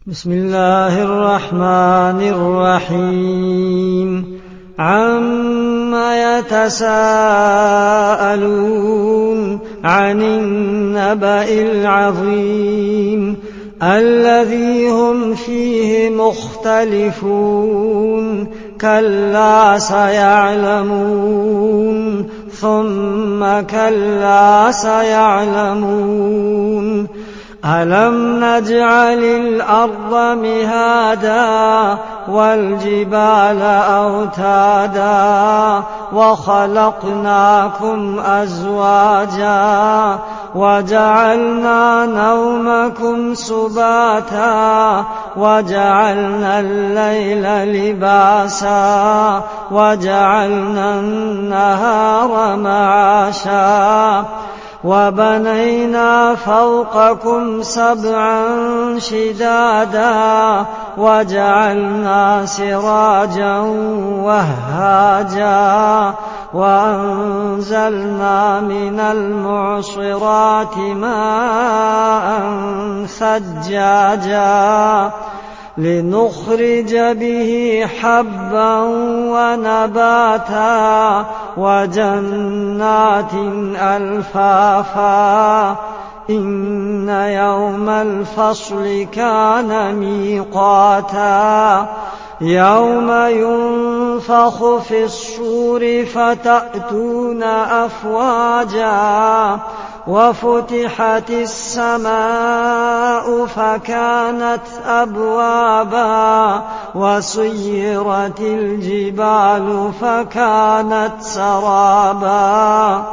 بسم الله الرحمن الرحيم عما يتساءلون عن النبأ العظيم الذي هم فيه مختلفون كلا سيعلمون ثم كلا سيعلمون ألم نجعل الأرض مهادا والجبال أوتادا وخلقناكم أزواجا وجعلنا نومكم سباتا وجعلنا الليل لباسا وجعلنا النهار معاشا وبنينا فوقكم سبعا شدادا وجعلنا سراجا وهاجا وأنزلنا من المعصرات ماء ثجاجا لنخرج به حبا ونباتا وجنات ألفافا إن يوم الفصل كان ميقاتا يوم ينفخ في الصور فتأتون أفواجا وفتحت السماء فكانت أبوابا وسيرت الجبال فكانت سرابا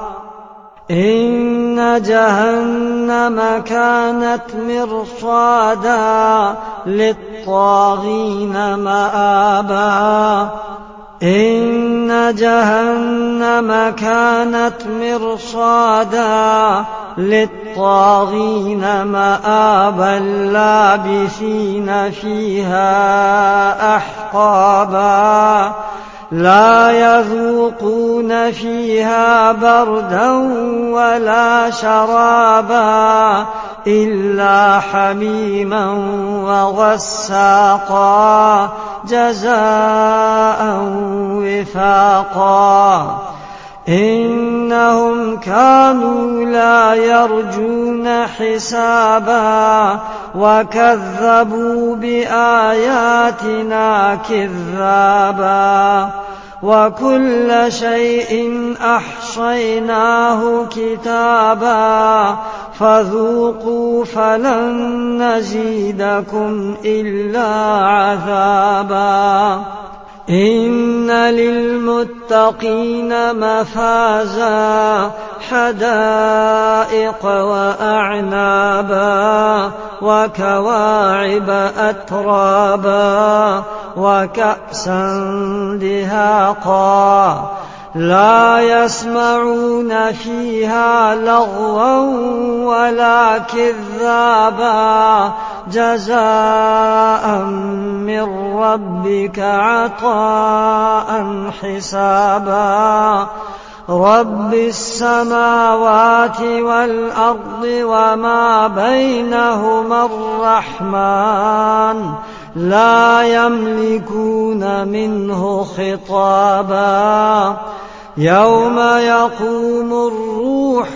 إن جهنم كانت مرصادا للطاغين مآبا إن جهنم كانت مرصادا للطاغين مآبا لابثين فيها أحقابا لا يذوقون فيها بردا ولا شرابا إلا حميما وغساقا جزاء وفاقا إنهم كانوا لا يرجون حسابا وكذبوا بآياتنا كذابا وكل شيء أحصيناه كتابا فذوقوا فلن نزيدكم إلا عذابا إن للمتقين مفازا حدائق وأعنابا وكواعب أترابا وكأسا دهاقا لا يسمعون فيها لغوا ولا كذابا جزاء من ربك عطاء حسابا رب السماوات والأرض وما بينهما الرحمن لا يملكون منه خطابا يوم يقوم الروح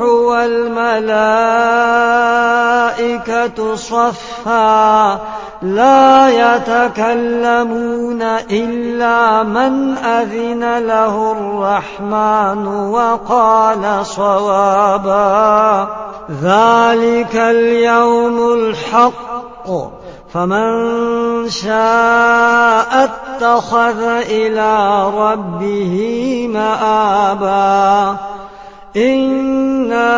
والملائكة صفا لا يتكلمون إلا من أذن له الرحمن وقال صوابا ذلك اليوم الحق فمن شاء اتخذ إلى ربه مآبا إنا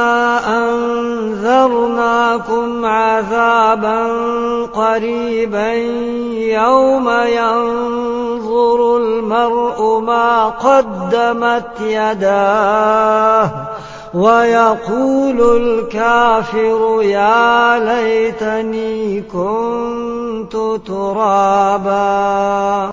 أنذرناكم عذابا قريبا يوم ينظر المرء ما قدمت يداه ويقول الكافر يا ليتني كنت ترابا